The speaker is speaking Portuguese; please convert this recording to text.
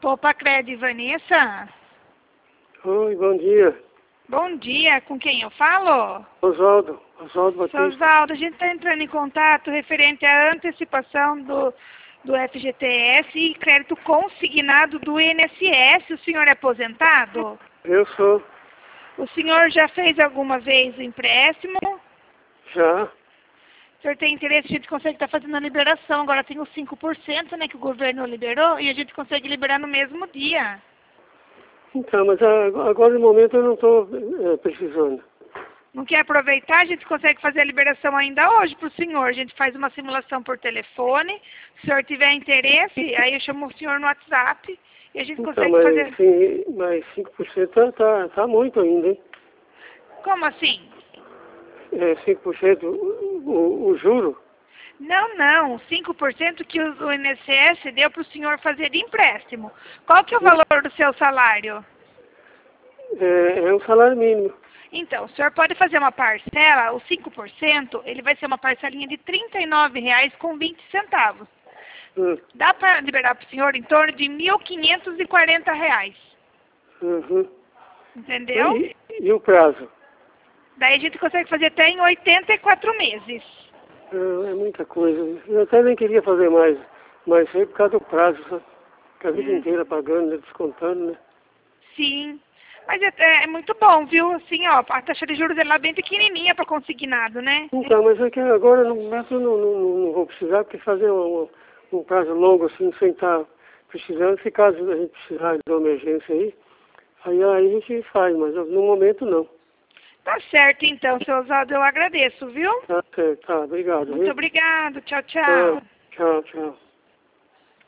Opa, Cred, Vanessa? Oi, bom dia. Bom dia, com quem eu falo? Oswaldo Batista. Oswaldo, a gente está entrando em contato referente à antecipação do FGTS e crédito consignado do INSS. O senhor é aposentado? Eu sou. O senhor já fez alguma vez o empréstimo? Já. O senhor tem interesse, a gente consegue estar fazendo a liberação. Agora tem os 5%, né, que o governo liberou, e a gente consegue liberar no mesmo dia. Então, mas agora no momento eu não estou precisando. Não quer aproveitar? A gente consegue fazer a liberação ainda hoje para o senhor. A gente faz uma simulação por telefone. Se o senhor tiver interesse, aí eu chamo o senhor no WhatsApp e a gente consegue fazer... Sim, mas 5% tá muito ainda, hein? Como assim? 5% o juro? Não. 5% que o INSS deu para o senhor fazer de empréstimo. Qual que é o valor do seu salário? É um salário mínimo. Então, o senhor pode fazer uma parcela, o 5%, ele vai ser uma parcelinha de R$ 39,20. Dá para liberar para o senhor em torno de R$ 1.540. Uhum. Entendeu? E o prazo? Daí a gente consegue fazer até em 84 meses. É muita coisa. Eu até nem queria fazer mais, mas foi por causa do prazo, sabe? Fica a vida inteira pagando, né? Descontando, né? Sim. Mas é muito bom, viu? Assim, ó, a taxa de juros é lá bem pequenininha para consignado, né? Então, mas é que agora no momento eu não vou precisar, porque fazer um prazo longo assim, sem estar precisando, se caso a gente precisar de uma emergência aí a gente faz, mas no momento não. Tá certo, então, seu Oswaldo, eu agradeço, viu? Tá certo, tá, obrigado. Muito obrigado, tchau, Tchau, tchau. tchau.